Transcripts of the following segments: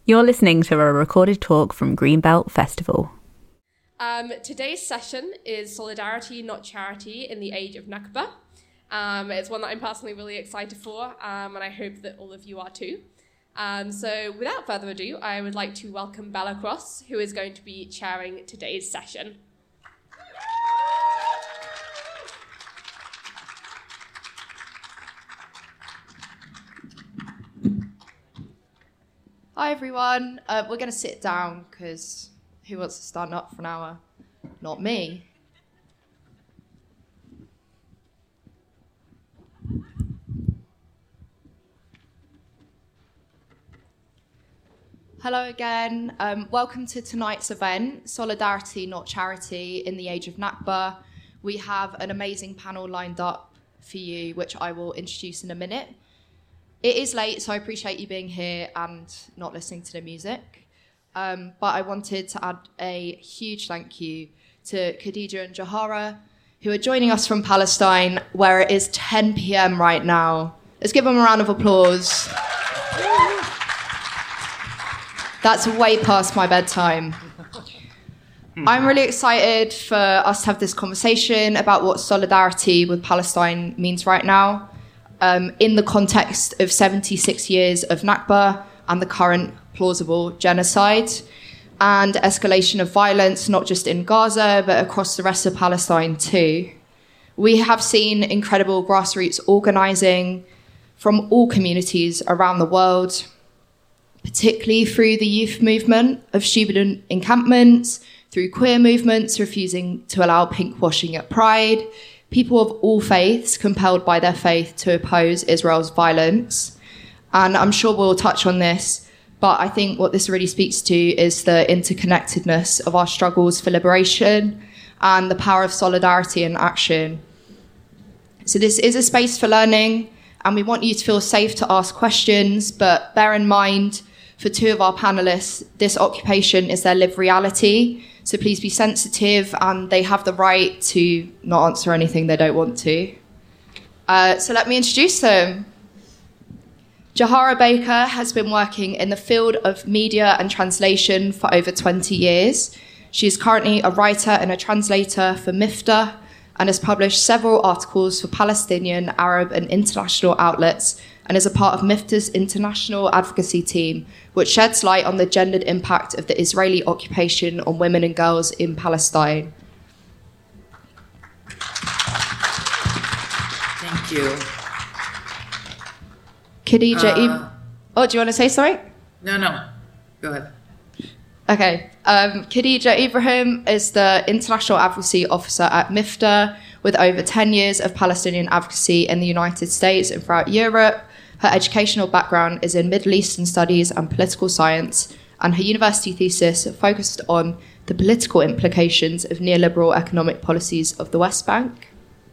You're listening to a recorded talk from Greenbelt Festival. Today's session is Solidarity, Not Charity in the Age of Nakba. It's one that I'm personally really excited for, and I hope that all of you are too. So without further ado, I would like to welcome Bella Cross, who is going to be chairing today's session. Hi everyone, we're going to sit down because who wants to stand up for an hour? Not me. Hello again, welcome to tonight's event, Solidarity Not Charity in the Age of Nakba. We have an amazing panel lined up for you, which I will introduce in a minute. It is late, so I appreciate you being here and not listening to the music. But I wanted to add a huge thank you to Khadija and Jahara, who are joining us from Palestine, where it is 10 p.m. right now. Let's give them a round of applause. That's way past my bedtime. I'm really excited for us to have this conversation about what solidarity with Palestine means right now. In the context of 76 years of Nakba and the current plausible genocide and escalation of violence, not just in Gaza, but across the rest of Palestine too. We have seen incredible grassroots organising from all communities around the world, particularly through the youth movement of student encampments, through queer movements refusing to allow pinkwashing at Pride, people of all faiths compelled by their faith to oppose Israel's violence. And I'm sure we'll touch on this, but I think what this really speaks to is the interconnectedness of our struggles for liberation and the power of solidarity and action. So this is a space for learning, and we want you to feel safe to ask questions, but bear in mind, for two of our panelists, this occupation is their lived reality. So please be sensitive, and they have the right to not answer anything they don't want to. So let me introduce them. Jahara Baker has been working in the field of media and translation for over 20 years. She is currently a writer and a translator for MIFTA and has published several articles for Palestinian, Arab and international outlets, and is a part of MIFTA's international advocacy team, which sheds light on the gendered impact of the Israeli occupation on women and girls in Palestine. Thank you. Khadija, do you want to say something? No. Go ahead. Okay. Khadija Ibrahim is the International Advocacy Officer at MIFTA, with over 10 years of Palestinian advocacy in the United States and throughout Europe. Her educational background is in Middle Eastern studies and political science, and her university thesis focused on the political implications of neoliberal economic policies of the West Bank.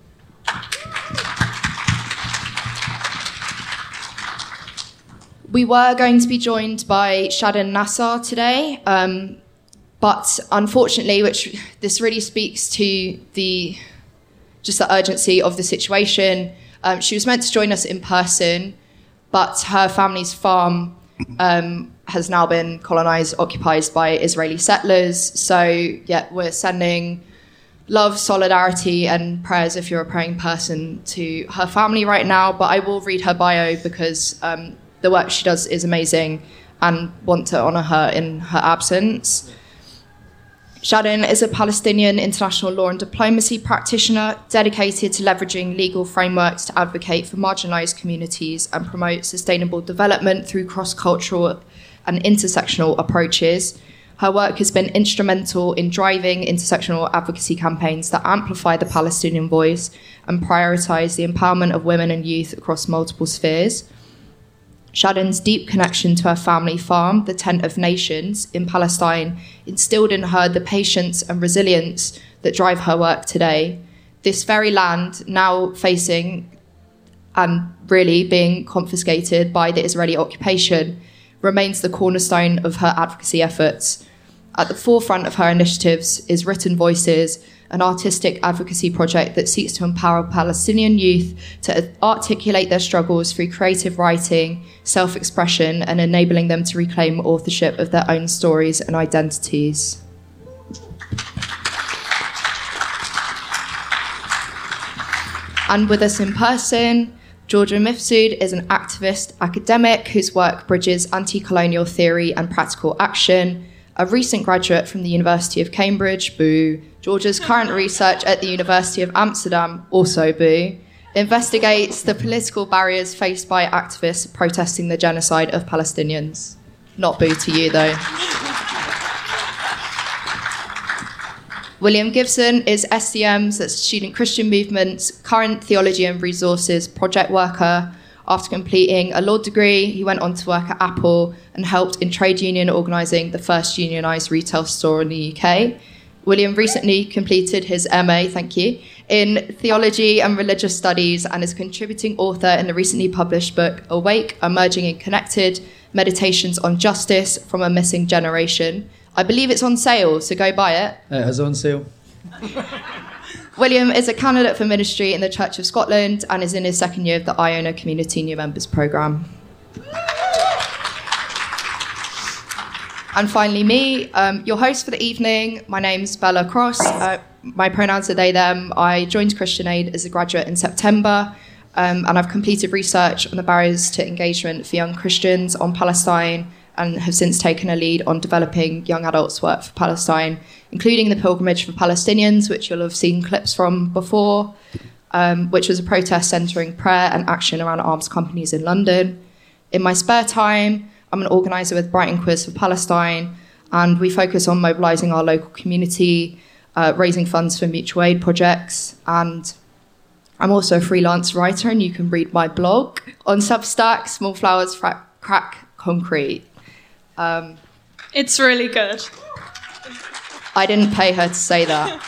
We were going to be joined by Shadin Nassar today, but unfortunately, which this really speaks to the urgency of the situation, she was meant to join us in person, but her family's farm has now been colonized, occupied by Israeli settlers. So, yeah, we're sending love, solidarity, and prayers if you're a praying person to her family right now. But I will read her bio because the work she does is amazing and want to honor her in her absence. Shadin is a Palestinian international law and diplomacy practitioner dedicated to leveraging legal frameworks to advocate for marginalised communities and promote sustainable development through cross-cultural and intersectional approaches. Her work has been instrumental in driving intersectional advocacy campaigns that amplify the Palestinian voice and prioritise the empowerment of women and youth across multiple spheres. Shadin's deep connection to her family farm, the Tent of Nations in Palestine, instilled in her the patience and resilience that drive her work today. This very land, now facing and really being confiscated by the Israeli occupation, remains the cornerstone of her advocacy efforts. At the forefront of her initiatives is Written Voices, an artistic advocacy project that seeks to empower Palestinian youth to articulate their struggles through creative writing, self-expression, and enabling them to reclaim authorship of their own stories and identities. And with us in person, Georgia Mifsud is an activist academic whose work bridges anti-colonial theory and practical action, a recent graduate from the University of Cambridge, boo. Georgia's current research at the University of Amsterdam, also boo, investigates the political barriers faced by activists protesting the genocide of Palestinians. Not boo to you, though. William Gibson is SCM's, that's Student Christian Movement's, current Theology and Resources project worker. After completing a law degree, he went on to work at Apple and helped in trade union organising the first unionised retail store in the UK. William recently completed his MA, in Theology and Religious Studies and is a contributing author in the recently published book, Awake, Emerging and Connected, Meditations on Justice from a Missing Generation. I believe it's on sale, so go buy it. It is on sale. William is a candidate for ministry in the Church of Scotland and is in his second year of the Iona Community New Members Programme. And finally me, your host for the evening. My name's Bella Cross. My pronouns are they, them. I joined Christian Aid as a graduate in September, and I've completed research on the barriers to engagement for young Christians on Palestine and have since taken a lead on developing young adults' work for Palestine, including the Pilgrimage for Palestinians, which you'll have seen clips from before, which was a protest centering prayer and action around arms companies in London. In my spare time, I'm an organiser with Brighton Quiz for Palestine, and we focus on mobilising our local community, raising funds for mutual aid projects, and I'm also a freelance writer, and you can read my blog on Substack, Small Flowers Crack Concrete. It's really good. I didn't pay her to say that.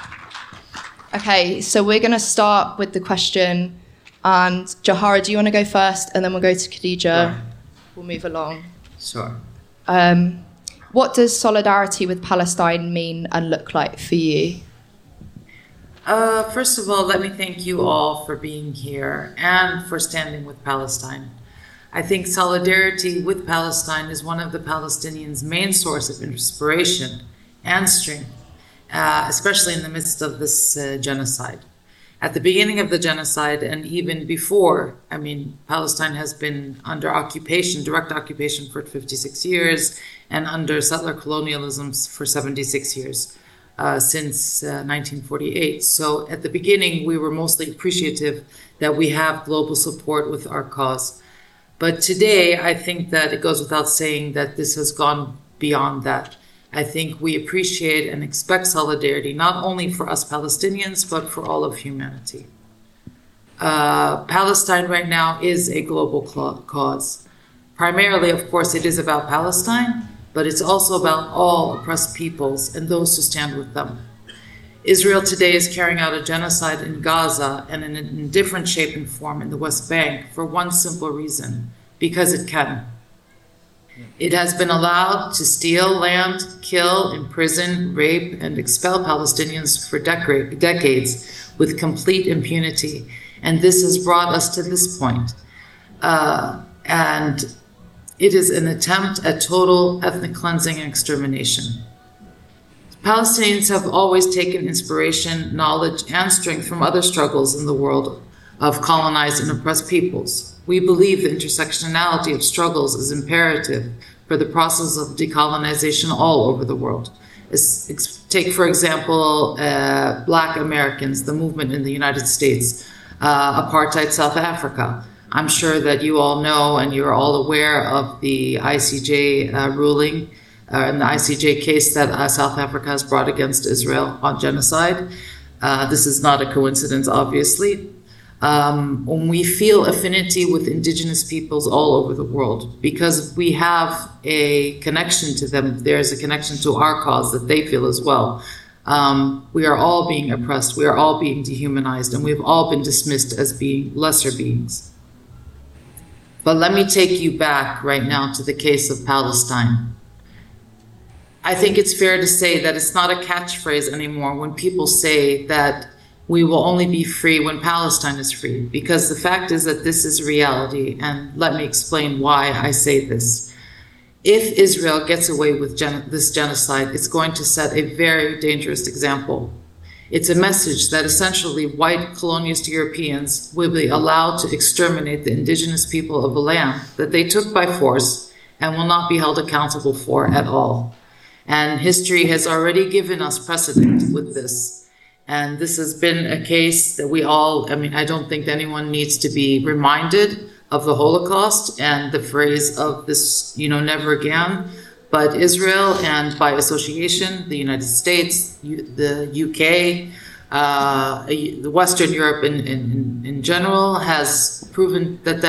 Okay, so we're going to start with the question, and Jahara, do you want to go first, and then we'll go to Khadija? Sure. We'll move along. Sure. What does solidarity with Palestine mean and look like for you? First of all, let me thank you all for being here and for standing with Palestine. I think solidarity with Palestine is one of the Palestinians' main source of inspiration and strength, especially in the midst of this genocide. At the beginning of the genocide and even before, Palestine has been under occupation, direct occupation for 56 years and under settler colonialism for 76 years, since 1948. So at the beginning, we were mostly appreciative that we have global support with our cause. But today, I think that it goes without saying that this has gone beyond that. I think we appreciate and expect solidarity, not only for us Palestinians, but for all of humanity. Palestine right now is a global cause. Primarily, of course, it is about Palestine, but it's also about all oppressed peoples and those who stand with them. Israel today is carrying out a genocide in Gaza and in a different shape and form in the West Bank for one simple reason, because it can. It has been allowed to steal land, kill, imprison, rape, and expel Palestinians for decades with complete impunity. And this has brought us to this point. And it is an attempt at total ethnic cleansing and extermination. Palestinians have always taken inspiration, knowledge, and strength from other struggles in the world of colonized and oppressed peoples. We believe the intersectionality of struggles is imperative for the process of decolonization all over the world. Take, for example, Black Americans, the movement in the United States, apartheid South Africa. I'm sure that you all know and you're all aware of the ICJ ruling and the ICJ case that South Africa has brought against Israel on genocide. This is not a coincidence, obviously. When we feel affinity with indigenous peoples all over the world, because we have a connection to them, there's a connection to our cause that they feel as well. We are all being oppressed, we are all being dehumanized, and we've all been dismissed as being lesser beings. But let me take you back right now to the case of Palestine. I think it's fair to say that it's not a catchphrase anymore when people say that we will only be free when Palestine is free, because the fact is that this is reality, and let me explain why I say this. If Israel gets away with this genocide, it's going to set a very dangerous example. It's a message that essentially white colonialist Europeans will be allowed to exterminate the indigenous people of a land that they took by force and will not be held accountable for at all. And history has already given us precedent with this. And this has been a case that I don't think anyone needs to be reminded of the Holocaust and the phrase of this, never again. But Israel, and by association, the United States, the UK, the Western Europe in general, has proven that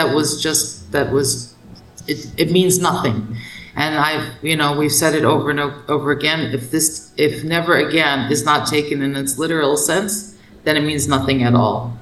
it means nothing. And we've said it over and over again. If never again is not taken in its literal sense, then it means nothing at all.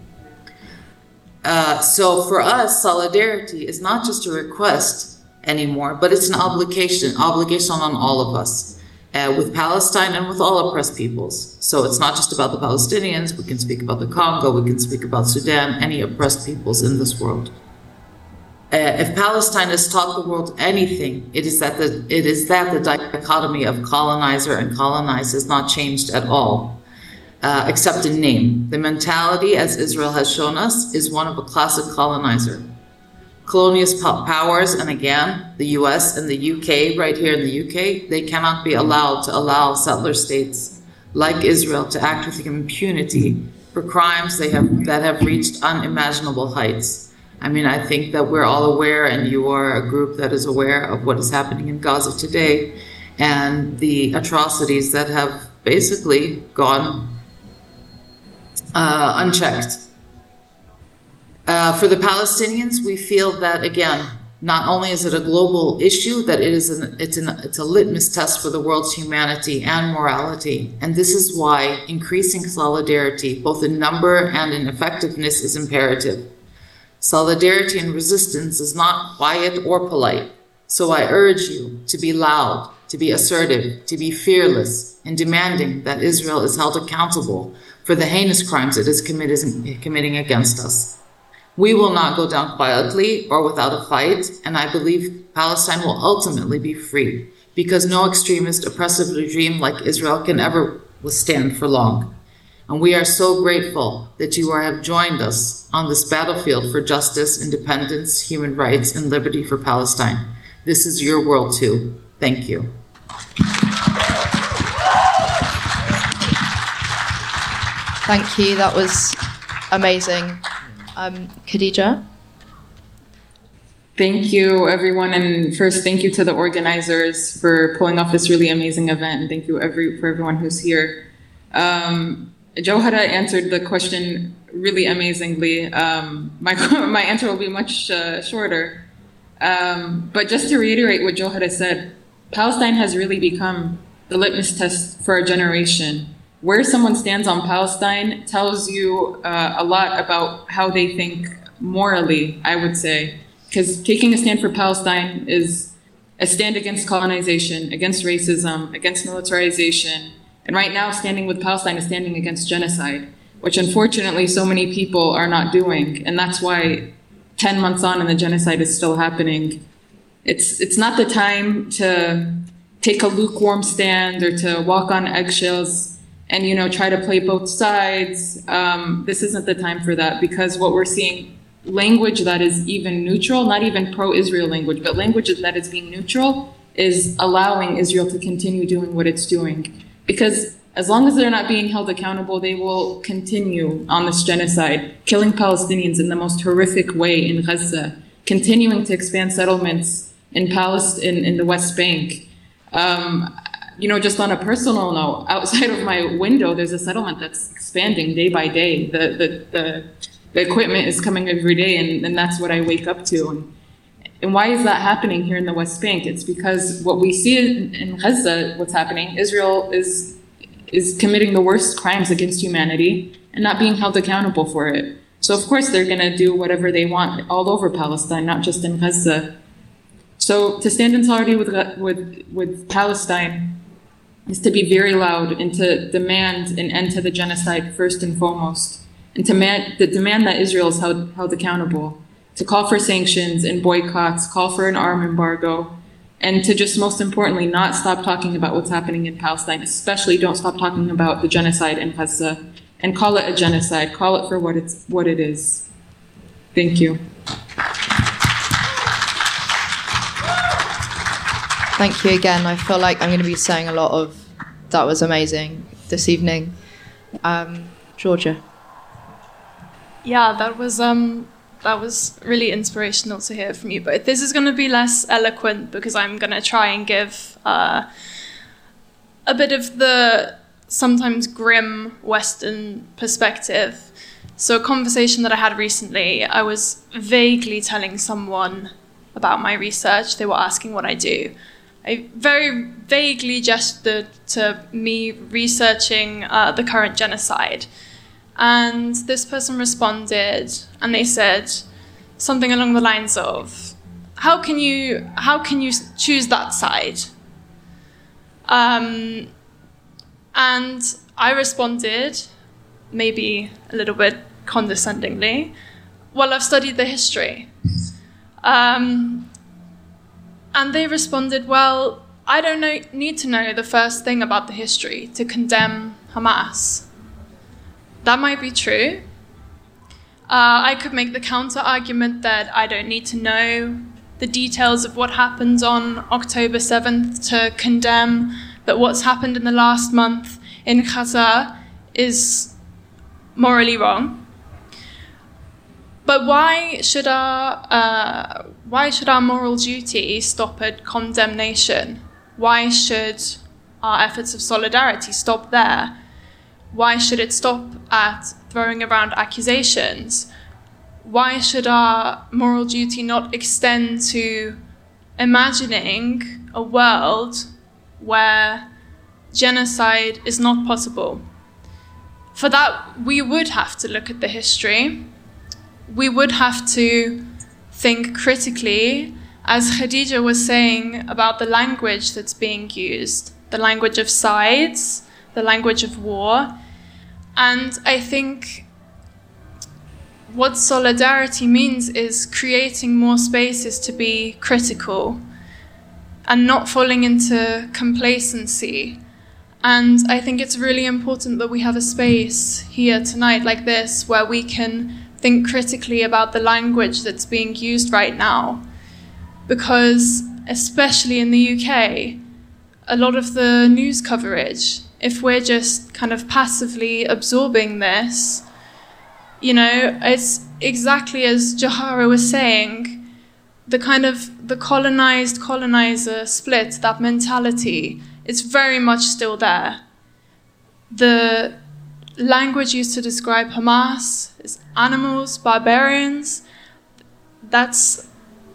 So for us, solidarity is not just a request anymore, but it's an obligation on all of us, with Palestine and with all oppressed peoples. So it's not just about the Palestinians. We can speak about the Congo. We can speak about Sudan, any oppressed peoples in this world. If Palestine has taught the world anything, it is that the dichotomy of colonizer and colonized has not changed at all, except in name. The mentality, as Israel has shown us, is one of a classic colonizer. Colonialist powers, and again, the US and the UK, right here in the UK, they cannot be allowed to allow settler states like Israel to act with impunity for crimes that have reached unimaginable heights. I think that we're all aware, and you are a group that is aware of what is happening in Gaza today and the atrocities that have basically gone unchecked. For the Palestinians, we feel that, again, not only is it a global issue, that it's a litmus test for the world's humanity and morality. And this is why increasing solidarity, both in number and in effectiveness, is imperative. Solidarity and resistance is not quiet or polite. So I urge you to be loud, to be assertive, to be fearless in demanding that Israel is held accountable for the heinous crimes it is committing against us. We will not go down quietly or without a fight, and I believe Palestine will ultimately be free, because no extremist, oppressive regime like Israel can ever withstand for long. And we are so grateful that you have joined us on this battlefield for justice, independence, human rights, and liberty for Palestine. This is your world too. Thank you. Thank you. That was amazing. Khadija? Thank you, everyone. And first, thank you to the organizers for pulling off this really amazing event. And thank you for everyone who's here. Jawhara answered the question really amazingly. My answer will be much shorter. But just to reiterate what Jawhara said, Palestine has really become the litmus test for a generation. Where someone stands on Palestine tells you a lot about how they think morally, I would say. Because taking a stand for Palestine is a stand against colonization, against racism, against militarization. And right now, standing with Palestine is standing against genocide, which unfortunately so many people are not doing. And that's why 10 months on and the genocide is still happening. It's not the time to take a lukewarm stand or to walk on eggshells and, try to play both sides. This isn't the time for that, because what we're seeing, language that is even neutral, not even pro-Israel language, but language that is being neutral, is allowing Israel to continue doing what it's doing. Because as long as they're not being held accountable, they will continue on this genocide, killing Palestinians in the most horrific way in Gaza, continuing to expand settlements in Palestine, in the West Bank. Just on a personal note, outside of my window, there's a settlement that's expanding day by day. The equipment is coming every day, and that's what I wake up to. And why is that happening here in the West Bank? It's because what we see in Gaza, what's happening, Israel is committing the worst crimes against humanity and not being held accountable for it. So of course they're going to do whatever they want all over Palestine, not just in Gaza. So to stand in solidarity with Palestine is to be very loud and to demand an end to the genocide first and foremost, and to demand that Israel is held accountable, to call for sanctions and boycotts, call for an arm embargo, and to just most importantly not stop talking about what's happening in Palestine, especially don't stop talking about the genocide in Gaza, and call it a genocide, call it for what it is. Thank you. Thank you again. I feel like I'm going to be saying a lot of "that was amazing" this evening. Georgia. Yeah, that was really inspirational to hear from you both. This is going to be less eloquent because I'm going to try and give a bit of the sometimes grim Western perspective. So a conversation that I had recently, I was vaguely telling someone about my research. They were asking what I do. I very vaguely gestured to me researching the current genocide. And this person responded, and they said something along the lines of, how can you choose that side? And I responded, maybe a little bit condescendingly, well, I've studied the history. And they responded, well, I don't need to know the first thing about the history to condemn Hamas. That might be true. I could make the counter-argument that I don't need to know the details of what happened on October 7th to condemn that what's happened in the last month in Gaza is morally wrong. But why should our moral duty stop at condemnation? Why should our efforts of solidarity stop there? Why should it stop at throwing around accusations? Why should our moral duty not extend to imagining a world where genocide is not possible? For that, we would have to look at the history. We would have to think critically, as Khadija was saying, about the language that's being used, the language of sides, the language of war. And I think what solidarity means is creating more spaces to be critical and not falling into complacency. And I think it's really important that we have a space here tonight like this where we can think critically about the language that's being used right now. Because especially in the UK, a lot of the news coverage, if we're just kind of passively absorbing this, it's exactly as Johara was saying, the colonized colonizer split, that mentality, it's very much still there. The language used to describe Hamas is animals, barbarians. That's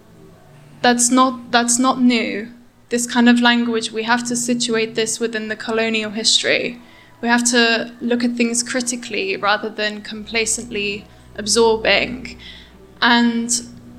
not new. This kind of language, we have to situate this within the colonial history. We have to look at things critically rather than complacently absorbing. And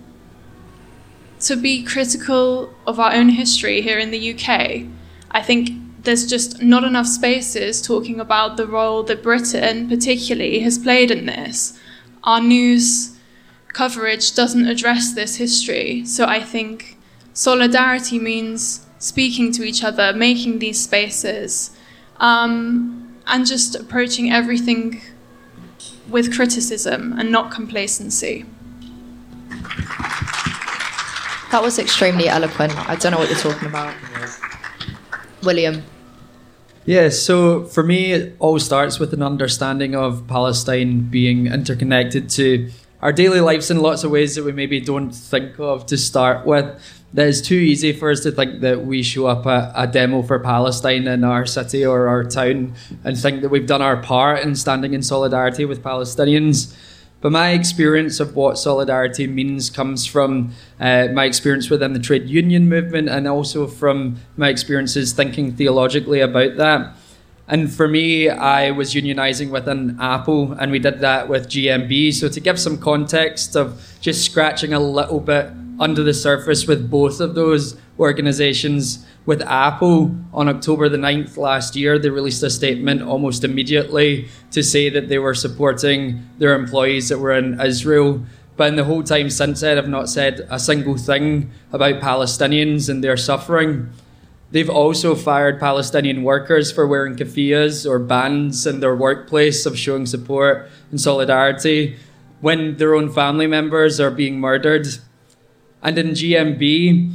to be critical of our own history here in the UK, I think there's just not enough spaces talking about the role that Britain particularly has played in this. Our news coverage doesn't address this history. So I think solidarity means speaking to each other, making these spaces, and just approaching everything with criticism and not complacency. That was extremely eloquent. I don't know what you're talking about. William. Yeah, so for me, it all starts with an understanding of Palestine being interconnected to our daily lives in lots of ways that we maybe don't think of to start with. That it's too easy for us to think that we show up at a demo for Palestine in our city or our town and think that we've done our part in standing in solidarity with Palestinians. But my experience of what solidarity means comes from my experience within the trade union movement and also from my experiences thinking theologically about that. And for me, I was unionising within Apple, and we did that with GMB. So to give some context of just scratching a little bit under the surface with both of those organizations. With Apple, on October the 9th last year, they released a statement almost immediately to say that they were supporting their employees that were in Israel. But in the whole time since then, have not said a single thing about Palestinians and their suffering. They've also fired Palestinian workers for wearing keffiyehs or bands in their workplace of showing support and solidarity when their own family members are being murdered. And in GMB,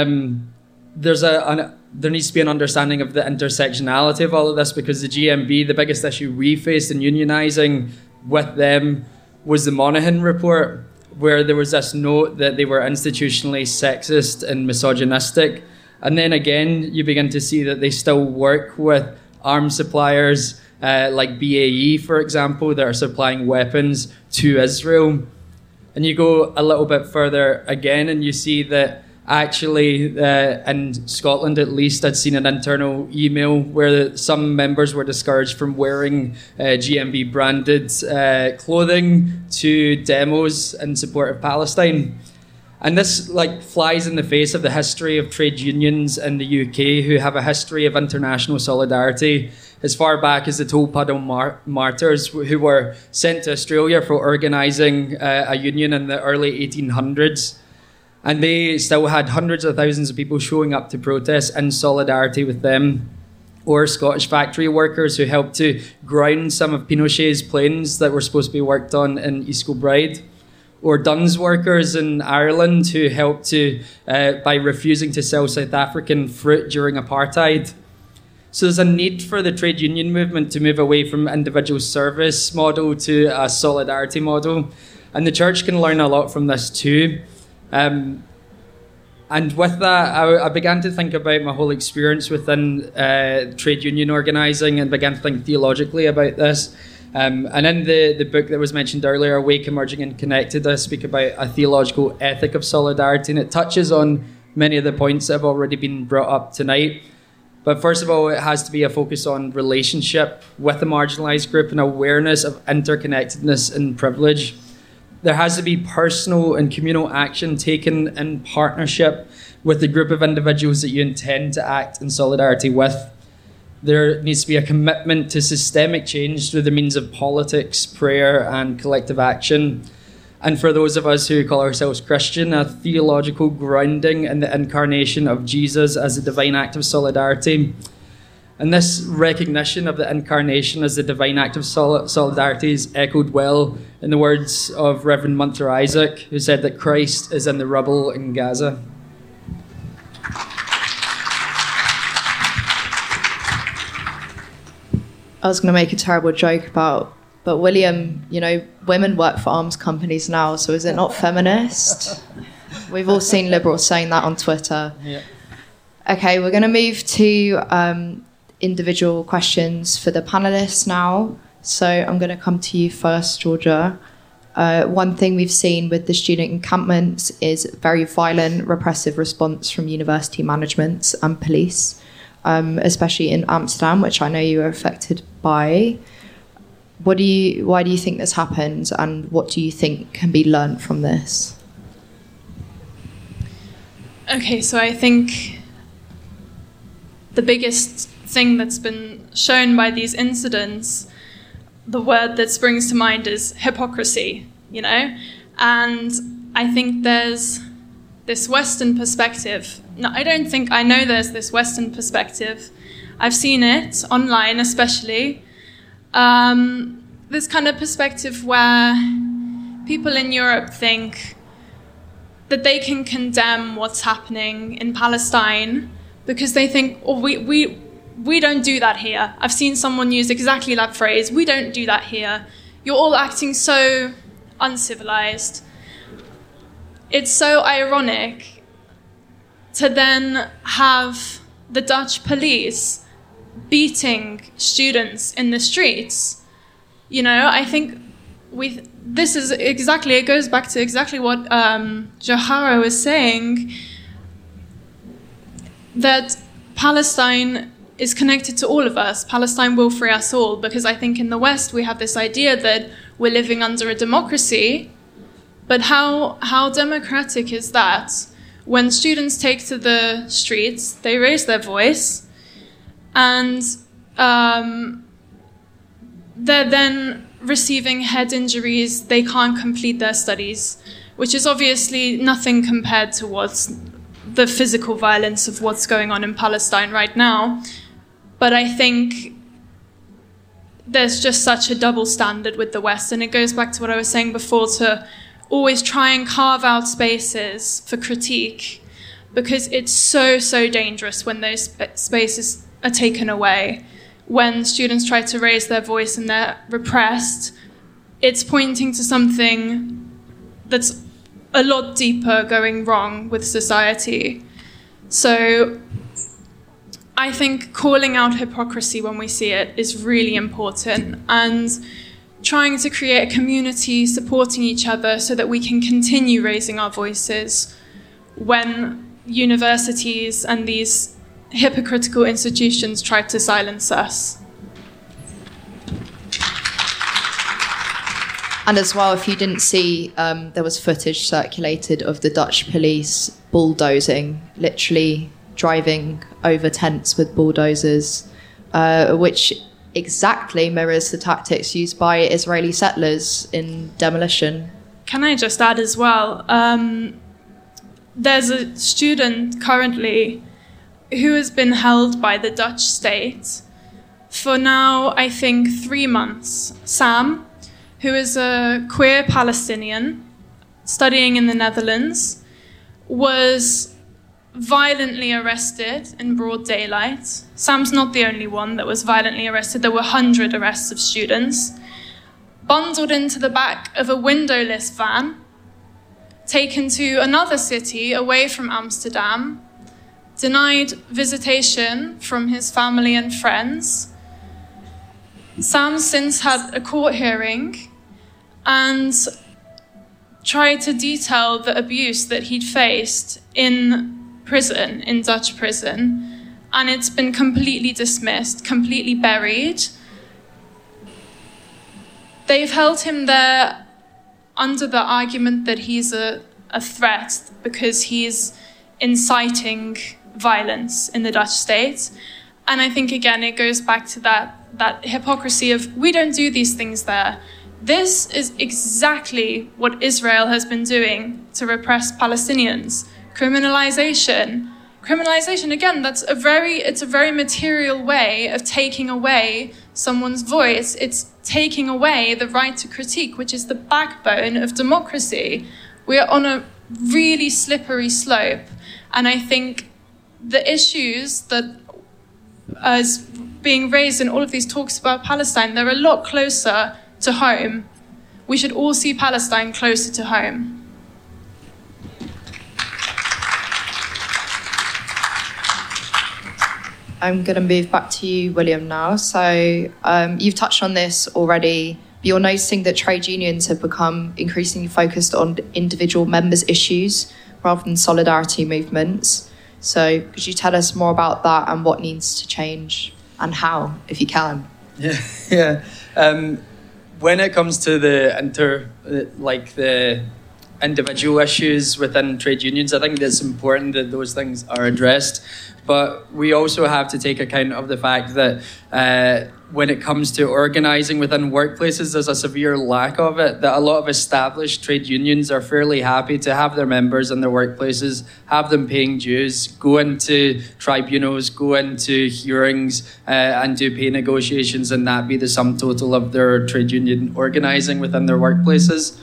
there needs to be an understanding of the intersectionality of all of this, because the GMB, the biggest issue we faced in unionising with them was the Monaghan report, where there was this note that they were institutionally sexist and misogynistic. And then again, you begin to see that they still work with arms suppliers like BAE, for example, that are supplying weapons to Israel. And you go a little bit further again, and you see that actually, in Scotland at least, I'd seen an internal email where some members were discouraged from wearing GMB branded clothing to demos in support of Palestine. And this flies in the face of the history of trade unions in the UK, who have a history of international solidarity as far back as the Tolpuddle Martyrs, who were sent to Australia for organising a union in the early 1800s. And they still had hundreds of thousands of people showing up to protest in solidarity with them. Or Scottish factory workers who helped to ground some of Pinochet's planes that were supposed to be worked on in East Kilbride. Or Duns workers in Ireland who helped to by refusing to sell South African fruit during apartheid. So there's a need for the trade union movement to move away from individual service model to a solidarity model. And the church can learn a lot from this too. And with that, I began to think about my whole experience within trade union organising and began to think theologically about this. And in the book that was mentioned earlier, Awake, Emerging and Connected, I speak about a theological ethic of solidarity, and it touches on many of the points that have already been brought up tonight. But first of all, it has to be a focus on relationship with the marginalised group and awareness of interconnectedness and privilege. There has to be personal and communal action taken in partnership with the group of individuals that you intend to act in solidarity with. There needs to be a commitment to systemic change through the means of politics, prayer, and collective action. And for those of us who call ourselves Christian, a theological grounding in the incarnation of Jesus as a divine act of solidarity. And this recognition of the incarnation as the divine act of solidarity is echoed well in the words of Reverend Munter Isaac, who said that Christ is in the rubble in Gaza. I was going to make a terrible joke but William, women work for arms companies now, so is it not feminist? We've all seen liberals saying that on Twitter. Yeah. Okay, we're going to move to individual questions for the panelists now. So I'm going to come to you first, Georgia. One thing we've seen with the student encampments is very violent, repressive response from university management and police, especially in Amsterdam, which I know you were affected by. Why do you think this happened, and what do you think can be learned from this? Okay, so I think the biggest thing that's been shown by these incidents, the word that springs to mind is hypocrisy, And I think there's this Western perspective. No, I know there's this Western perspective. I've seen it online especially. This kind of perspective where people in Europe think that they can condemn what's happening in Palestine because they think, we don't do that here. I've seen someone use exactly that phrase. We don't do that here. You're all acting so uncivilized. It's so ironic to then have the Dutch police beating students in the streets. I think it goes back to exactly what Johara was saying, that Palestine is connected to all of us. Palestine will free us all, because I think in the West we have this idea that we're living under a democracy, But how democratic is that? When students take to the streets, they raise their voice, and they're then receiving head injuries, they can't complete their studies, which is obviously nothing compared to what's the physical violence of what's going on in Palestine right now. But I think there's just such a double standard with the West, and it goes back to what I was saying before, to always try and carve out spaces for critique, because it's so dangerous when those spaces are taken away. When students try to raise their voice and they're repressed, it's pointing to something that's a lot deeper going wrong with society. So I think calling out hypocrisy when we see it is really important, and trying to create a community supporting each other so that we can continue raising our voices when universities and these hypocritical institutions try to silence us. And as well, if you didn't see, there was footage circulated of the Dutch police bulldozing, literally driving over tents with bulldozers, which exactly mirrors the tactics used by Israeli settlers in demolition. Can I just add as well, there's a student currently who has been held by the Dutch state for now, I think, 3 months. Sam, who is a queer Palestinian studying in the Netherlands, was violently arrested in broad daylight. Sam's not the only one that was violently arrested. There were 100 arrests of students. Bundled into the back of a windowless van, taken to another city away from Amsterdam, denied visitation from his family and friends. Sam's since had a court hearing and tried to detail the abuse that he'd faced in prison, in Dutch prison, and it's been completely dismissed, completely buried. They've held him there under the argument that he's a threat because he's inciting violence in the Dutch state. And I think, again, it goes back to that hypocrisy of, we don't do these things there. This is exactly what Israel has been doing to repress Palestinians. Criminalization, again, it's a very material way of taking away someone's voice. It's taking away the right to critique, which is the backbone of democracy. We're on a really slippery slope. And I think the issues that is being raised in all of these talks about Palestine, they're a lot closer to home. We should all see Palestine closer to home. I'm going to move back to you, William, now. So you've touched on this already, but you're noticing that trade unions have become increasingly focused on individual members' issues rather than solidarity movements. So could you tell us more about that and what needs to change and how, if you can? Yeah. When it comes to the individual issues within trade unions, I think it's important that those things are addressed. But we also have to take account of the fact that when it comes to organising within workplaces, there's a severe lack of it, that a lot of established trade unions are fairly happy to have their members in their workplaces, have them paying dues, go into tribunals, go into hearings and do pay negotiations, and that be the sum total of their trade union organising within their workplaces.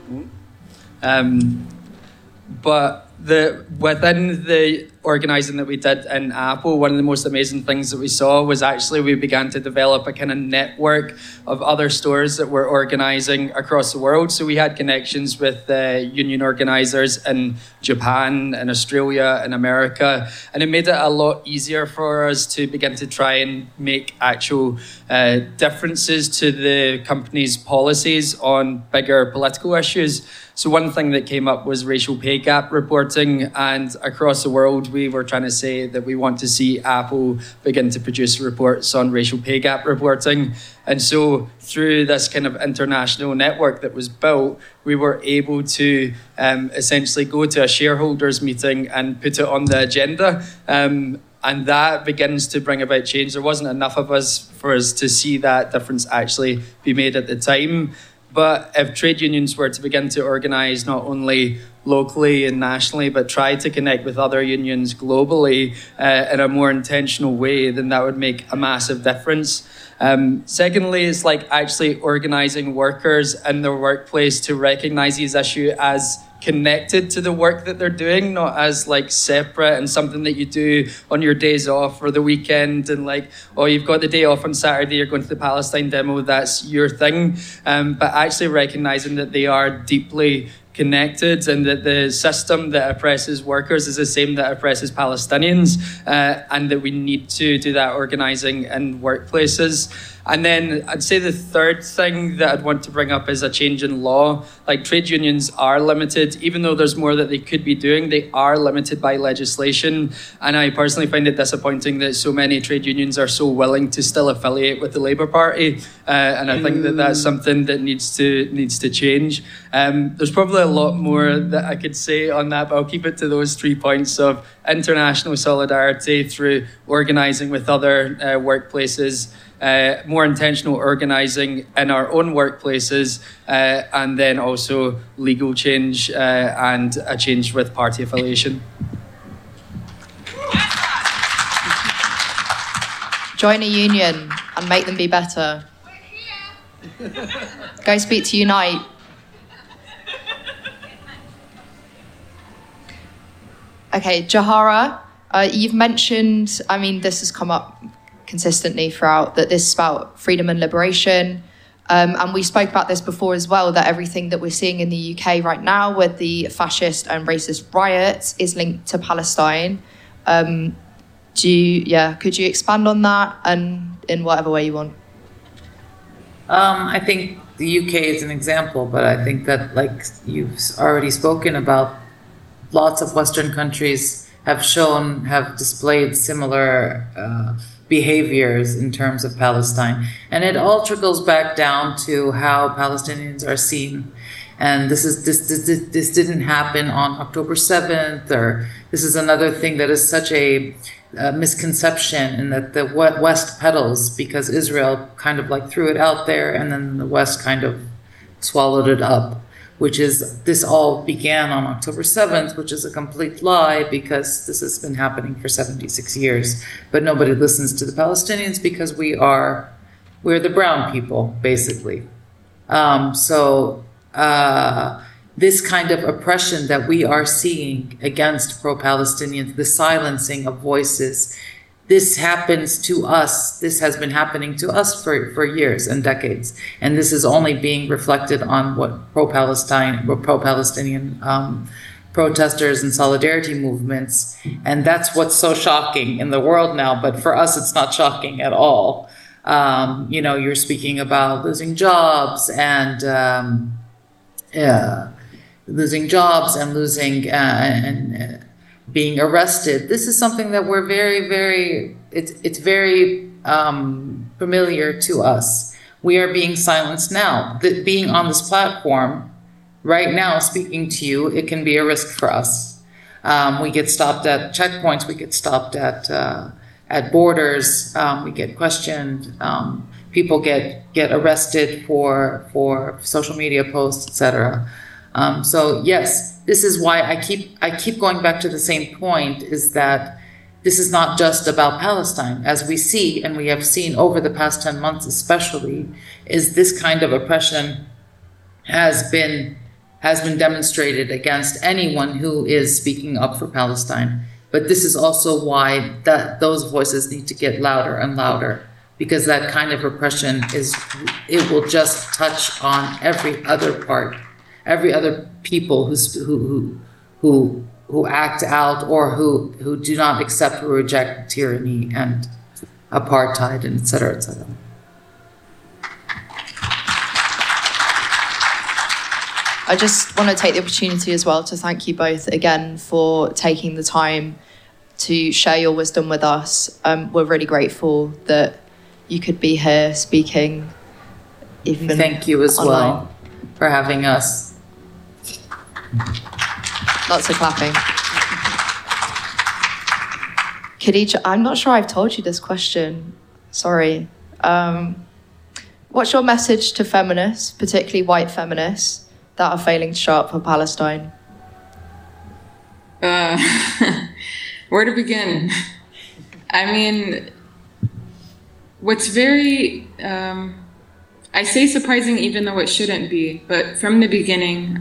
But within the organising that we did in Apple, one of the most amazing things that we saw was actually we began to develop a kind of network of other stores that were organising across the world. So we had connections with union organisers in Japan, in Australia, in America, and it made it a lot easier for us to begin to try and make actual differences to the company's policies on bigger political issues. So one thing that came up was racial pay gap reporting, and across the world we were trying to say that we want to see Apple begin to produce reports on racial pay gap reporting. And so through this kind of international network that was built, we were able to essentially go to a shareholders meeting and put it on the agenda. And that begins to bring about change. There wasn't enough of us for us to see that difference actually be made at the time. But if trade unions were to begin to organise not only locally and nationally, but try to connect with other unions globally in a more intentional way, then that would make a massive difference. Secondly, it's like actually organising workers in their workplace to recognise these issues as connected to the work that they're doing, not as like separate and something that you do on your days off or the weekend and like, oh, you've got the day off on Saturday, you're going to the Palestine demo, that's your thing. But actually recognising that they are deeply connected and that the system that oppresses workers is the same that oppresses Palestinians, and that we need to do that organising in workplaces. And then I'd say the third thing that I'd want to bring up is a change in law. Like trade unions are limited, even though there's more that they could be doing, they are limited by legislation. And I personally find it disappointing that so many trade unions are so willing to still affiliate with the Labour Party. And I think that that's something that needs to change. There's probably a lot more that I could say on that, but I'll keep it to those 3 points of international solidarity through organising with other workplaces, more intentional organising in our own workplaces, and then also legal change and a change with party affiliation. Join a union and make them be better. Go speak to Unite. Okay, Jahara, you've mentioned, I mean, this has come up consistently throughout, that this is about freedom and liberation. And we spoke about this before as well, that everything that we're seeing in the UK right now with the fascist and racist riots is linked to Palestine. Could you expand on that and in whatever way you want? I think the UK is an example, but I think that, like you've already spoken about, lots of Western countries have displayed similar behaviors in terms of Palestine. And it all trickles back down to how Palestinians are seen. And this didn't happen on October 7th, or this is another thing that is such a misconception, in that the West peddles because Israel kind of like threw it out there and then the West kind of swallowed it up. Which is, this all began on October 7th, which is a complete lie because this has been happening for 76 years. But nobody listens to the Palestinians because we're the brown people, basically. This kind of oppression that we are seeing against pro-Palestinians, the silencing of voices, this happens to us. This has been happening to us for years and decades. And this is only being reflected on what pro-Palestinian protesters and solidarity movements. And that's what's so shocking in the world now. But for us, it's not shocking at all. You're speaking about losing jobs and being arrested. This is something that we're it's very familiar to us. We are being silenced now. Being on this platform right now, speaking to you, it can be a risk for us. We get stopped at checkpoints. We get stopped at borders. We get questioned. People get arrested for social media posts, etc. So yes, this is why I keep going back to the same point, is that this is not just about Palestine. As we see, and we have seen over the past 10 months especially, is this kind of oppression has been demonstrated against anyone who is speaking up for Palestine. But this is also why those voices need to get louder and louder, because that kind of oppression it will just touch on every other people who act out or who do not accept or reject tyranny and apartheid and et cetera, et cetera. I just want to take the opportunity as well to thank you both again for taking the time to share your wisdom with us. We're really grateful that you could be here speaking. Even thank you as online. well for having us. Lots of clapping. Khadija, I'm not sure I've told you this question. Sorry. What's your message to feminists, particularly white feminists, that are failing to show up for Palestine? Where to begin? I mean, what's very, I say surprising even though it shouldn't be, but from the beginning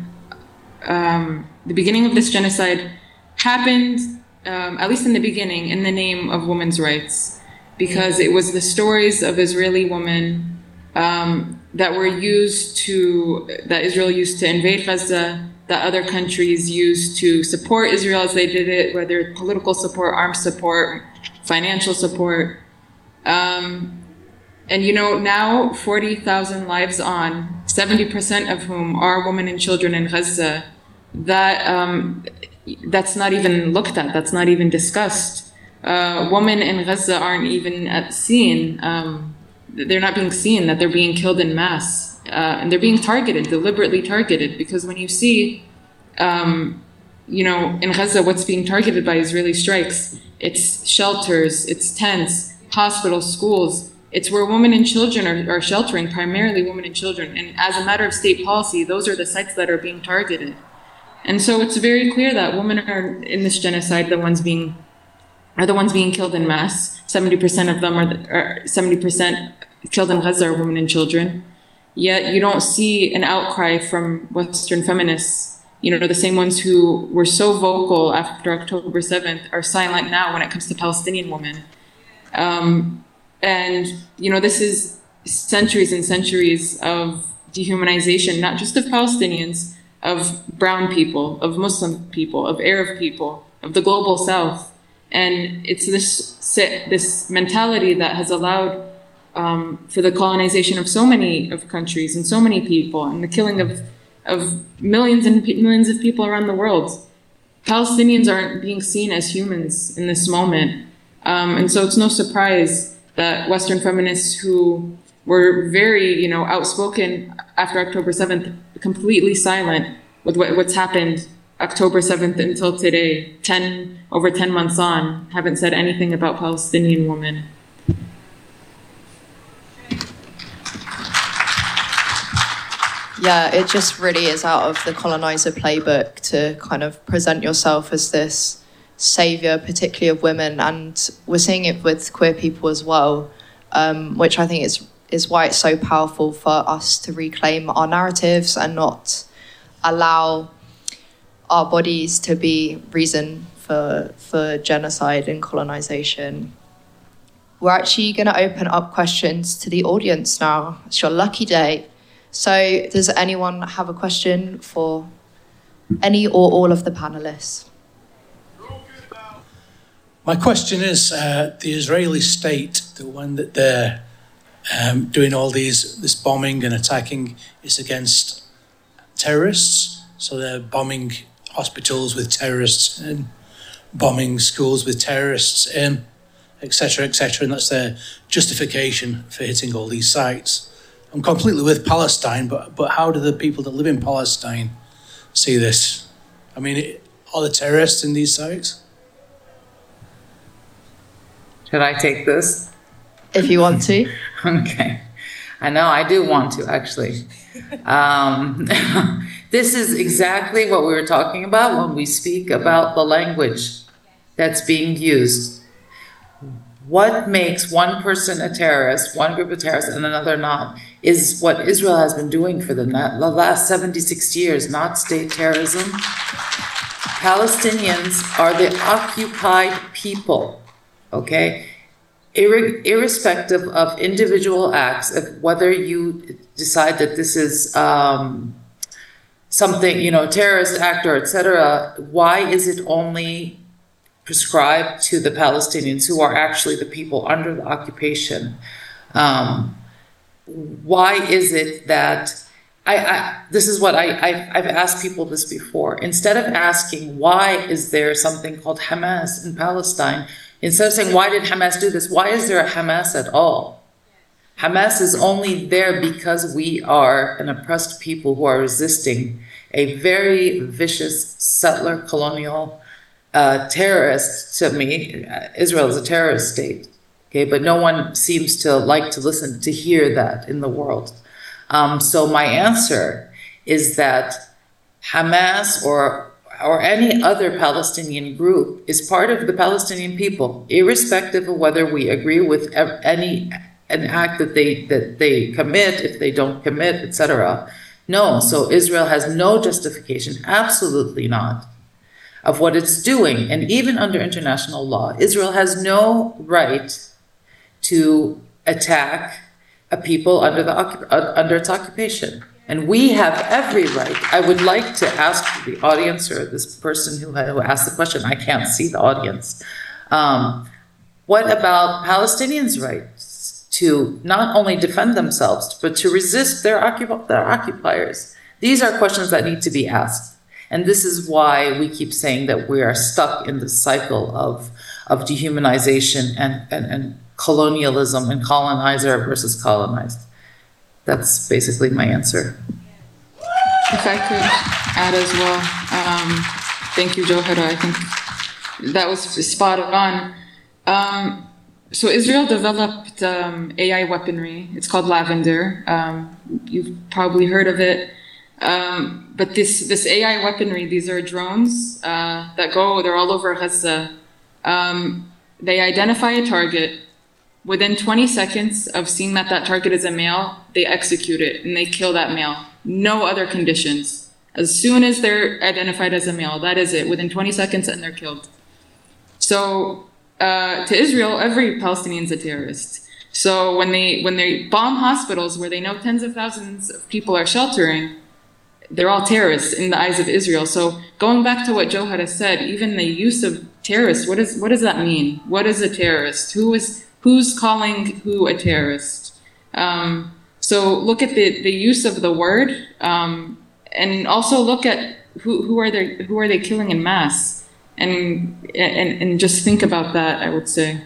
of this genocide happened, at least in the beginning, in the name of women's rights, because it was the stories of Israeli women that Israel used to invade Gaza, that other countries used to support Israel as they did it, whether political support, armed support, financial support. And now 40,000 lives on, 70% of whom are women and children in Gaza, that's not even looked at, that's not even discussed. Women in Gaza aren't even seen. They're not being seen, that they're being killed in mass. And they're being targeted, deliberately targeted, because when you see, in Gaza, what's being targeted by Israeli strikes, it's shelters, it's tents, hospitals, schools. It's where women and children are sheltering, primarily women and children. And as a matter of state policy, those are the sites that are being targeted. And so it's very clear that women are in this genocide, the ones being killed in mass. 70% of them are 70% killed in Gaza are women and children. Yet you don't see an outcry from Western feminists. The same ones who were so vocal after October 7th are silent now when it comes to Palestinian women. This is centuries and centuries of dehumanization, not just of Palestinians, of brown people, of Muslim people, of Arab people, of the global South. And it's this mentality that has allowed for the colonization of so many of countries and so many people, and the killing of millions and millions of people around the world. Palestinians aren't being seen as humans in this moment. And so it's no surprise that Western feminists who were very, outspoken after October 7th, completely silent with what's happened October 7th until today, over 10 months on, haven't said anything about Palestinian women. Yeah, it just really is out of the colonizer playbook to kind of present yourself as this savior, particularly of women. And we're seeing it with queer people as well, which I think is why it's so powerful for us to reclaim our narratives and not allow our bodies to be reason for genocide and colonization. We're actually going to open up questions to the audience now. It's your lucky day. So does anyone have a question for any or all of the panelists? My question is, the Israeli state, the one that they're doing all this bombing and attacking, is against terrorists. So they're bombing hospitals with terrorists and bombing schools with terrorists, etc., etc. And that's their justification for hitting all these sites. I'm completely with Palestine, but how do the people that live in Palestine see this? I mean, are the terrorists in these sites? Should I take this? If you want to. Okay. I know, I do want to, actually. This is exactly what we were talking about when we speak about the language that's being used. What makes one person a terrorist, one group of terrorists, and another not, is what Israel has been doing for the last 76 years, not state terrorism. Palestinians are the occupied people, okay? Irrespective of individual acts, of whether you decide that this is something, terrorist act or etc., why is it only prescribed to the Palestinians who are actually the people under the occupation? Why is it that This is what I've asked people this before. Instead of asking why is there something called Hamas in Palestine, instead of saying why did Hamas do this, why is there a Hamas at all? Hamas is only there because we are an oppressed people who are resisting a very vicious settler colonial terrorist. To me, Israel is a terrorist state. Okay, but no one seems to like to listen to hear that in the world. So my answer is that Hamas or any other Palestinian group is part of the Palestinian people, irrespective of whether we agree with an act that they commit, if they don't commit, etc. No, so Israel has no justification, absolutely not, of what it's doing. And even under international law, Israel has no right to attack a people under its occupation. And we have every right. I would like to ask the audience or this person who asked the question, I can't see the audience, what about Palestinians' rights to not only defend themselves, but to resist their occupiers? These are questions that need to be asked. And this is why we keep saying that we are stuck in this cycle of dehumanization and colonialism and colonizer versus colonized. That's basically my answer. If I could add as well, thank you, Jawhara. I think that was spot on. So Israel developed AI weaponry. It's called Lavender. You've probably heard of it. But this AI weaponry, these are drones they're all over Gaza. They identify a target. Within 20 seconds of seeing that target is a male, they execute it and they kill that male. No other conditions. As soon as they're identified as a male, that is it. Within 20 seconds and they're killed. So to Israel, every Palestinian is a terrorist. So when they bomb hospitals where they know tens of thousands of people are sheltering, they're all terrorists in the eyes of Israel. So going back to what Jawhara said, even the use of terrorist, what does that mean? What is a terrorist? Who's calling who a terrorist? So look at the use of the word, and also look at who are they killing in mass, and just think about that. I would say.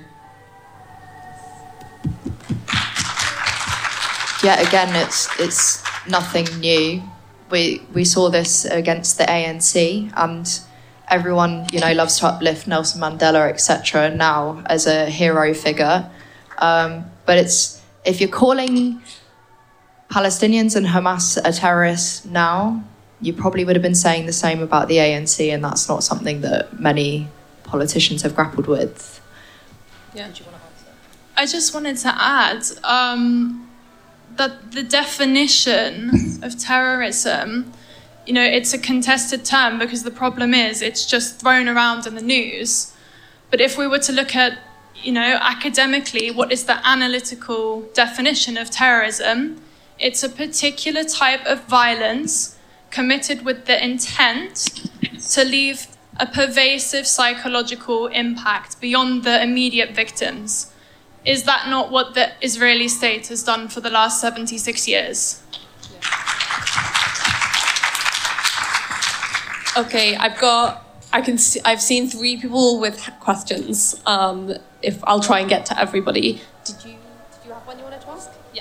Yeah, again, it's nothing new. We saw this against the ANC, and everyone, loves to uplift Nelson Mandela, etc. now as a hero figure. But if you're calling Palestinians and Hamas are terrorists now, you probably would have been saying the same about the ANC, and that's not something that many politicians have grappled with. Yeah. Do you want to answer? I just wanted to add that the definition of terrorism, it's a contested term because the problem is it's just thrown around in the news. But if we were to look at, academically, what is the analytical definition of terrorism? It's a particular type of violence committed with the intent to leave a pervasive psychological impact beyond the immediate victims. Is that not what the Israeli state has done for the last 76 years? Okay, I've seen 3 people with questions. If I'll try and get to everybody. Did you have one you wanted to ask? Yeah.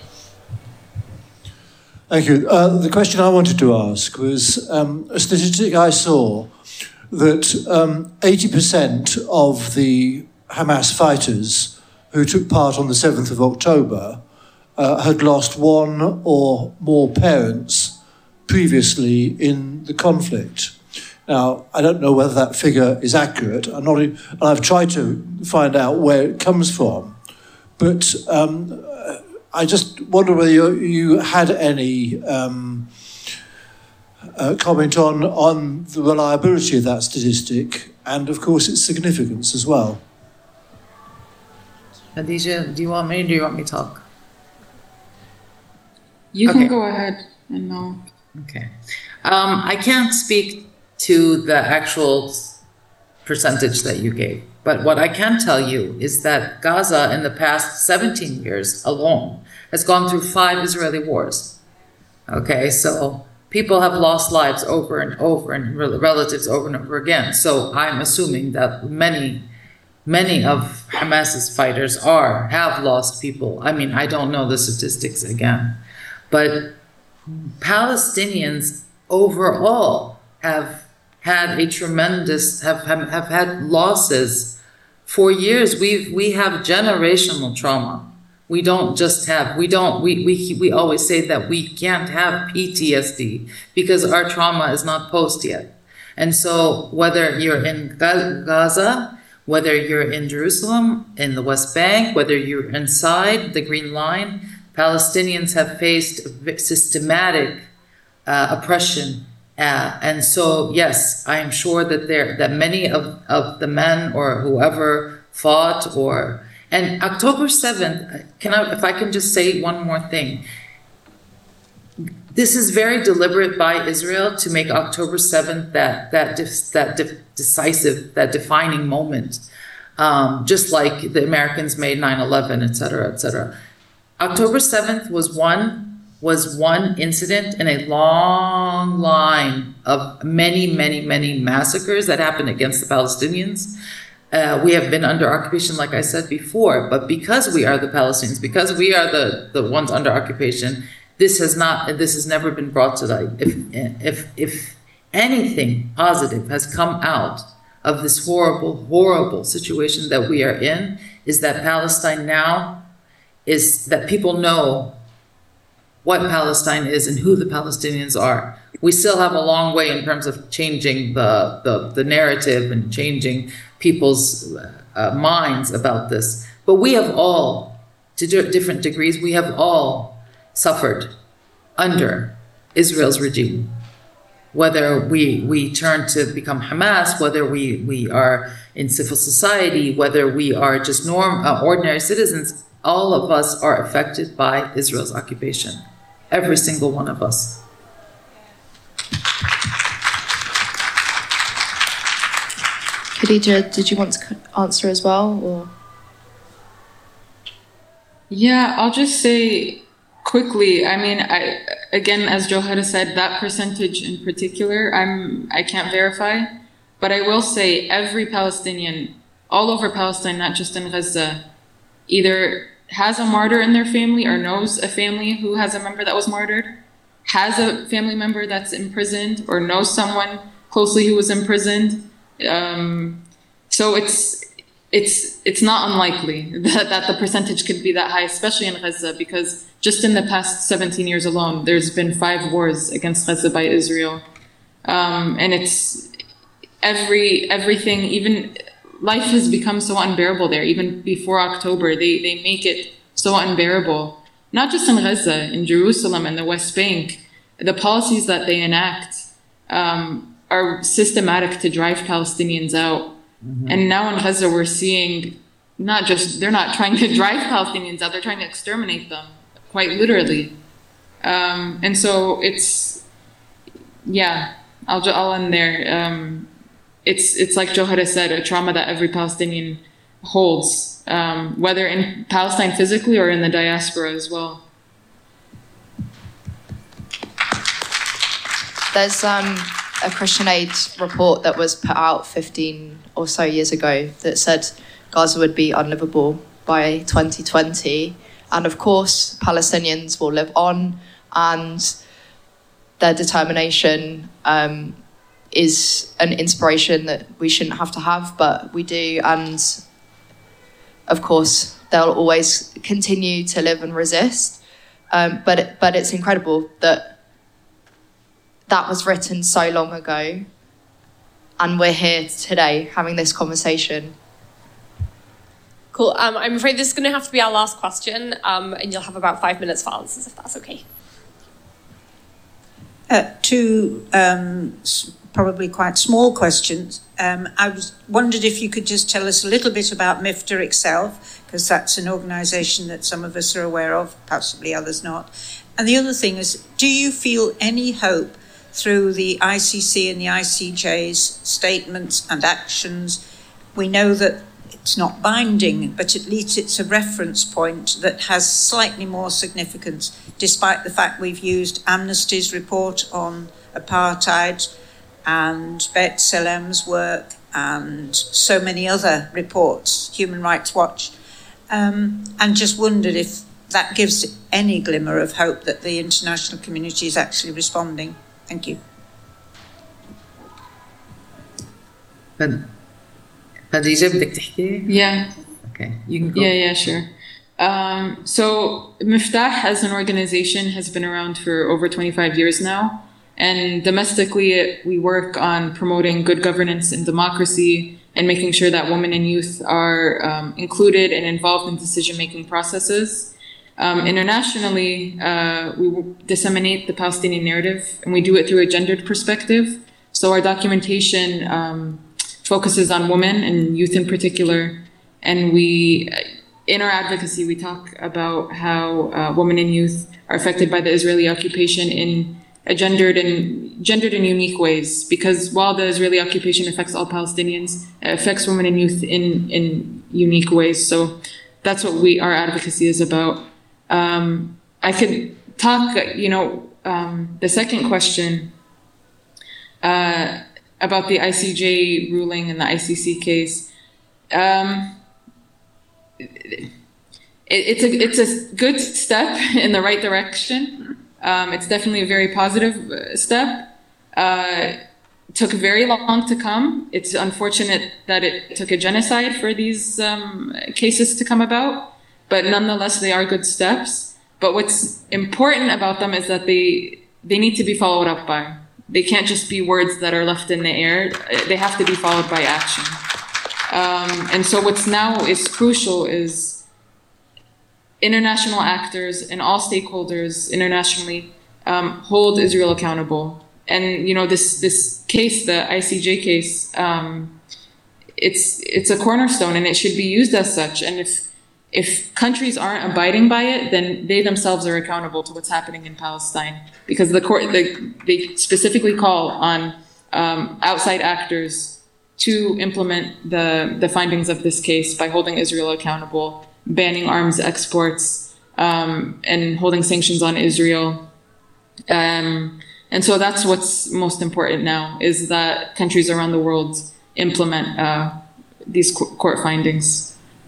Thank you. The question I wanted to ask was a statistic I saw that 80% of the Hamas fighters who took part on the 7th of October had lost one or more parents previously in the conflict. Now, I don't know whether that figure is accurate. I've tried to find out where it comes from, but I just wonder whether you had any comment on the reliability of that statistic and, of course, its significance as well. Khadija, do you want me or do you want me to talk? You can go ahead and know. Okay. I can't speak to the actual percentage that you gave, but what I can tell you is that Gaza in the past 17 years alone has gone through 5 Israeli wars. Okay, so people have lost lives over and over, and relatives over and over again. So I'm assuming that many of Hamas's fighters have lost people. I mean, I don't know the statistics again, but Palestinians overall have had a tremendous, have had losses for years. We have generational trauma. We don't just have, we always say that we can't have PTSD because our trauma is not post yet. And so whether you're in Gaza, whether you're in Jerusalem, in the West Bank, whether you're inside the Green Line, Palestinians have faced systematic oppression. And so, yes, I am sure that many of the men or whoever fought and October 7th, if I can just say one more thing. This is very deliberate by Israel to make October 7th decisive, that defining moment, just like the Americans made 9/11, et cetera, et cetera. October 7th was one incident in a long line of many massacres that happened against the Palestinians. We have been under occupation, like I said before, but because we are the Palestinians, because we are the ones under occupation, this has never been brought to light. If anything positive has come out of this horrible situation that we are in, is that Palestine now is that people know what Palestine is and who the Palestinians are. We still have a long way in terms of changing the narrative and changing people's minds about this. But we have all, to different degrees, we have all suffered under Israel's regime. Whether we turn to become Hamas, whether we are in civil society, whether we are just ordinary citizens, all of us are affected by Israel's occupation. Every single one of us. Khadija, did you want to answer as well? Or? Yeah, I'll just say quickly. I mean, again, as Johara said, that percentage in particular, I can't verify, but I will say every Palestinian, all over Palestine, not just in Gaza, either has a martyr in their family or knows a family who has a member that was martyred, has a family member that's imprisoned, or knows someone closely who was imprisoned. So it's not unlikely that the percentage could be that high, especially in Gaza, because just in the past 17 years alone, there's been 5 wars against Gaza by Israel. And it's everything, even life has become so unbearable there. Even before October, they make it so unbearable. Not just in Gaza, in Jerusalem and the West Bank, the policies that they enact are systematic to drive Palestinians out. Mm-hmm. And now in Gaza, we're seeing they're not trying to drive Palestinians out, they're trying to exterminate them, quite literally. And so I'll end there. It's like Johara said, a trauma that every Palestinian holds, whether in Palestine physically or in the diaspora as well. There's a Christian Aid report that was put out 15 or so years ago that said Gaza would be unlivable by 2020. And of course, Palestinians will live on, and their determination is an inspiration that we shouldn't have to have, but we do. And of course, they'll always continue to live and resist. But it's incredible that was written so long ago, and we're here today having this conversation. Cool. I'm afraid this is going to have to be our last question, and you'll have about 5 minutes for answers, if that's okay. Two probably quite small questions. I wondered if you could just tell us a little bit about MIFTA itself, because that's an organisation that some of us are aware of, possibly others not. And the other thing is, do you feel any hope through the ICC and the ICJ's statements and actions? We know that it's not binding, but at least it's a reference point that has slightly more significance, despite the fact we've used Amnesty's report on apartheid and B'Tselem's work and so many other reports, Human Rights Watch, and just wondered if that gives any glimmer of hope that the international community is actually responding. Thank you. Khadija, بدك تحكي? Yeah. Okay, you can go. Yeah, sure. So Miftah as an organization has been around for over 25 years now. And domestically, we work on promoting good governance and democracy and making sure that women and youth are included and involved in decision-making processes. Internationally, we disseminate the Palestinian narrative, and we do it through a gendered perspective. So our documentation focuses on women and youth in particular. And in our advocacy, we talk about how women and youth are affected by the Israeli occupation in gendered and unique ways, because while the Israeli occupation affects all Palestinians, it affects women and youth in unique ways. So that's what our advocacy is about. I could talk, the second question about the ICJ ruling and the ICC case. It's a good step in the right direction. It's definitely a very positive step. Took very long to come. It's unfortunate that it took a genocide for these cases to come about, but nonetheless, they are good steps. But what's important about them is that they need to be followed up by. They can't just be words that are left in the air. They have to be followed by action. And so what's now is crucial is international actors and all stakeholders internationally hold Israel accountable. And this case, the ICJ case, it's a cornerstone, and it should be used as such. And if countries aren't abiding by it, then they themselves are accountable to what's happening in Palestine, because they specifically call on outside actors to implement the findings of this case by holding Israel accountable, banning arms exports, and holding sanctions on Israel. And so that's what's most important now, is that countries around the world implement these court findings.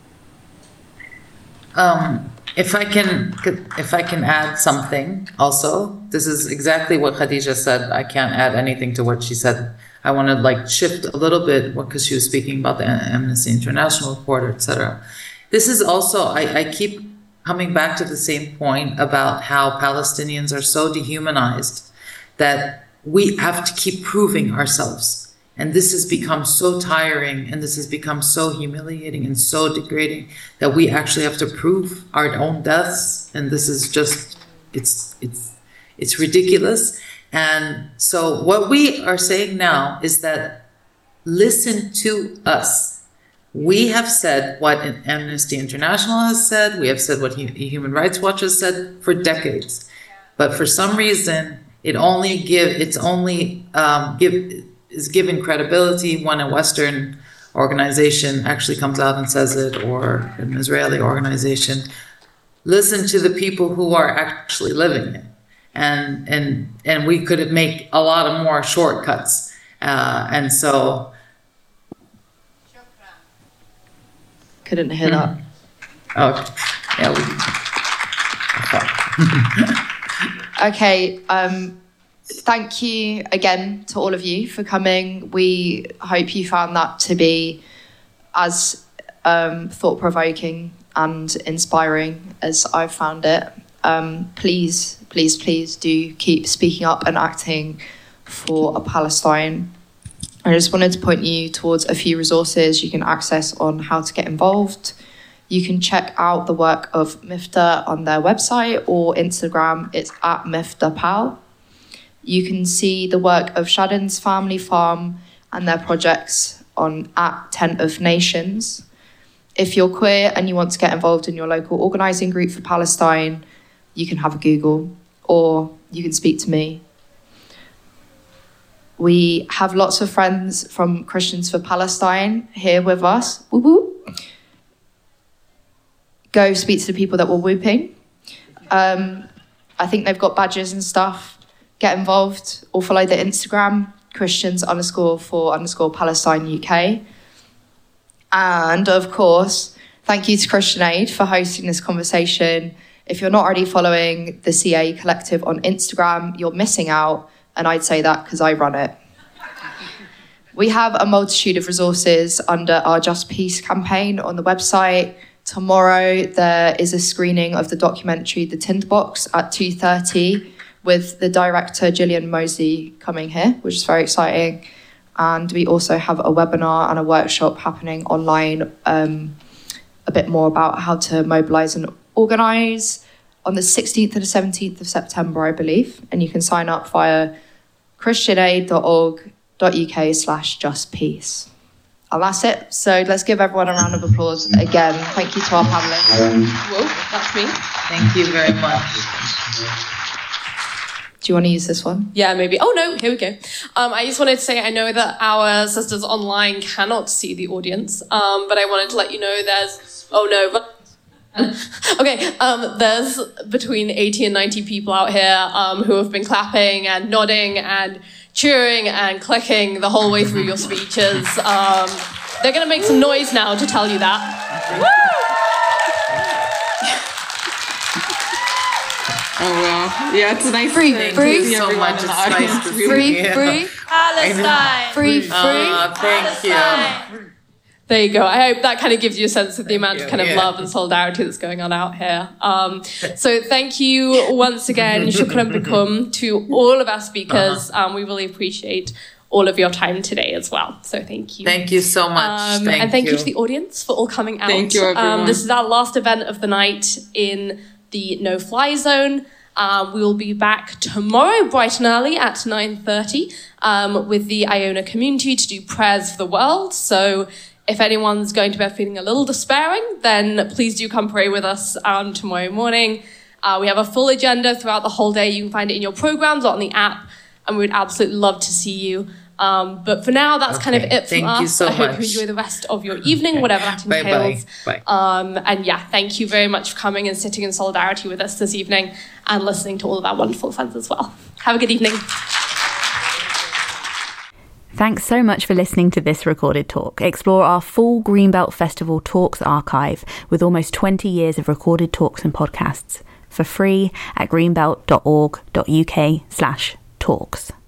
If I can add something also, this is exactly what Khadija said. I can't add anything to what she said. I want to shift a little bit, because she was speaking about the Amnesty International report, etc. This is also, I keep coming back to the same point about how Palestinians are so dehumanized that we have to keep proving ourselves. And this has become so tiring, and this has become so humiliating and so degrading that we actually have to prove our own deaths. And this is just, it's ridiculous. And so what we are saying now is that listen to us. We have said what Amnesty International has said. We have said what Human Rights Watch has said for decades. But for some reason, is given credibility when a Western organization actually comes out and says it, or an Israeli organization. Listen to the people who are actually living it. And we could make a lot of more shortcuts. And so... Couldn't hear that. Oh, yeah. Okay. Thank you again to all of you for coming. We hope you found that to be as thought-provoking and inspiring as I've found it. Please do keep speaking up and acting for Palestine. I just wanted to point you towards a few resources you can access on how to get involved. You can check out the work of Miftah on their website or Instagram. It's at MiftahPal. You can see the work of Shadden's Family Farm and their projects on at Tent of Nations. If you're queer and you want to get involved in your local organising group for Palestine, you can have a Google, or you can speak to me. We have lots of friends from Christians for Palestine here with us. Woo-woo. Go speak to the people that were whooping. I think they've got badges and stuff. Get involved or follow the Instagram, Christians_for_Palestine UK. And of course, thank you to Christian Aid for hosting this conversation. If you're not already following the CA Collective on Instagram, you're missing out. And I'd say that because I run it. We have a multitude of resources under our Just Peace campaign on the website. Tomorrow, there is a screening of the documentary The Tinderbox at 2:30 with the director Gillian Mosley coming here, which is very exciting. And we also have a webinar and a workshop happening online, a bit more about how to mobilise and organise on the 16th and the 17th of September, I believe. And you can sign up via christianaid.org.uk/justpeace. And that's it. So let's give everyone a round of applause again. Thank you to our panellists. Whoa, that's me. Thank you very much. Do you want to use this one? Yeah, maybe. Oh, no, here we go. I just wanted to say, I know that our sisters online cannot see the audience, but I wanted to let you know there's... Oh, no. Okay, there's between 80 and 90 people out here who have been clapping and nodding and cheering and clicking the whole way through your speeches. They're going to make some noise now to tell you that. Oh, wow. Yeah, it's nice free, to free. see everyone in the audience. Free, free. Palestine. Free, free. Thank you. There you go. I hope that kind of gives you a sense of the amount of kind of love and solidarity that's going on out here. So thank you once again, shukran bikum, to all of our speakers. We really appreciate all of your time today as well. So thank you. Thank you so much. And thank you to the audience for all coming out. Thank you, everyone. This is our last event of the night in the no-fly zone. We will be back tomorrow bright and early at 9:30 with the Iona community to do prayers for the world. So if anyone's going to bed feeling a little despairing, then please do come pray with us tomorrow morning. We have a full agenda throughout the whole day. You can find it in your programs or on the app, and we would absolutely love to see you. But for now, that's kind of it from us. Thank you so I hope much. you enjoy the rest of your evening, whatever that entails. Bye. And yeah, thank you very much for coming and sitting in solidarity with us this evening and listening to all of our wonderful friends as well. Have a good evening. Thanks so much for listening to this recorded talk. Explore our full Greenbelt Festival Talks archive with almost 20 years of recorded talks and podcasts for free at greenbelt.org.uk/talks.